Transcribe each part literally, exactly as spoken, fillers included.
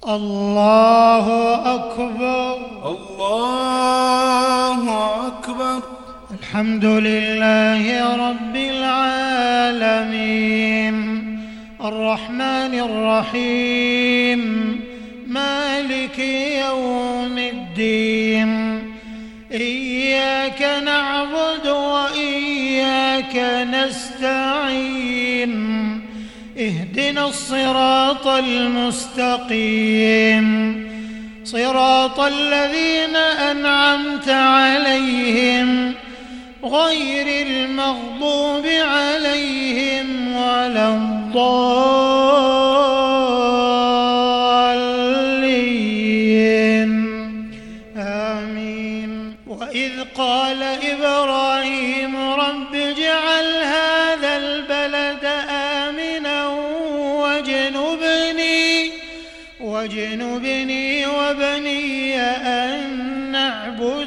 الله أكبر. الله أكبر. الحمد لله رب العالمين الرحمن الرحيم مالك يوم الدين إياك نعبد وإياك نستعين اهدنا الصراط المستقيم صراط الذين أنعمت عليهم غير المغضوب عليهم ولا الضالين آمين. وإذ قال إبراهيم رب اجعل هذا البلد آمنا واجنبني واجنبني وبني أن نعبد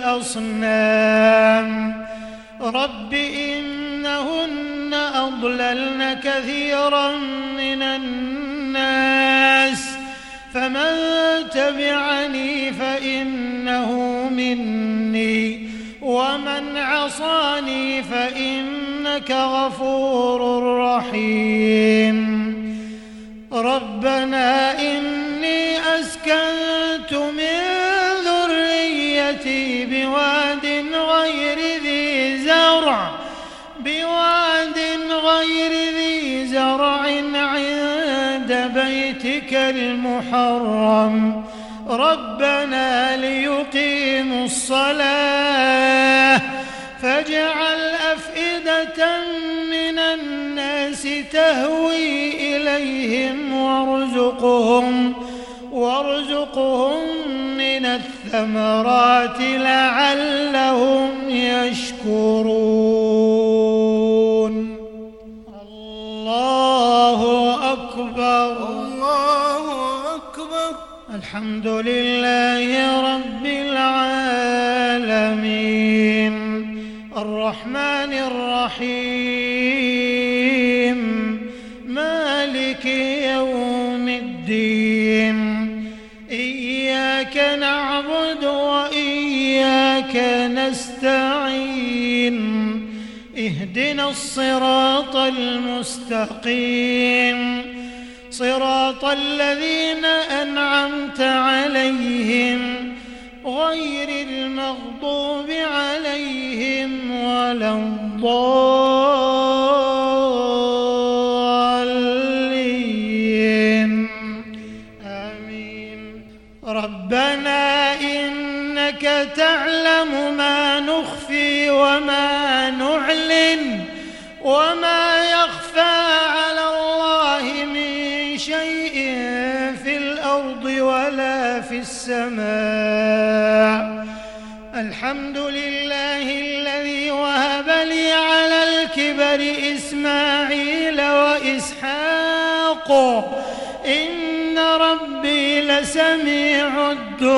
الأصنام رب إنهن أضللن كثيرا من الناس فمن تبعني فإنه مني ومن عصاني فإنك غفور رحيم. ربنا إني أسكنت من ذريتي بواد غير ذي زرع بواد غير ذي زرع عند بيتك المحرم ربنا ليقيموا الصلاة فاجعل أفئدة من الناس تهوي إليهم وارزقهم وارزقهم من الثمرات لعلهم يشكرون. الله أكبر. الله أكبر. الحمد لله رب العالمين الرحمن الرحيم مالك يوم الدين إياك نعبد وإياك نستعين اهدنا الصراط المستقيم صراط الذين أنعمت عليهم غير المغضوب عليهم ولا الضالين آمين. ربنا إنك تعلم ما نخفي وما نعلن وما يخفى على الله من شيء في الأرض ولا في السماء. الحمد لله الذي وهب لي على الكبر إسماعيل وإسحاق إن ربي لسميع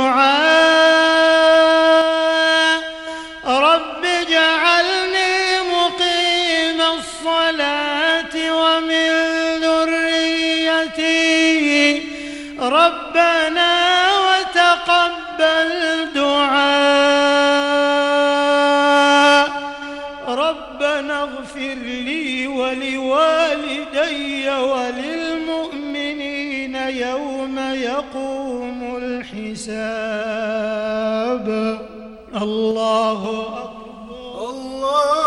الدعاء. رب اجعلني مقيم الصلاة ومن ذريتي ربنا وتقبل دعاء. ربنا اغفر لي ولوالدي وللمؤمنين يوم يقوم الحساب. الله أكبر. الله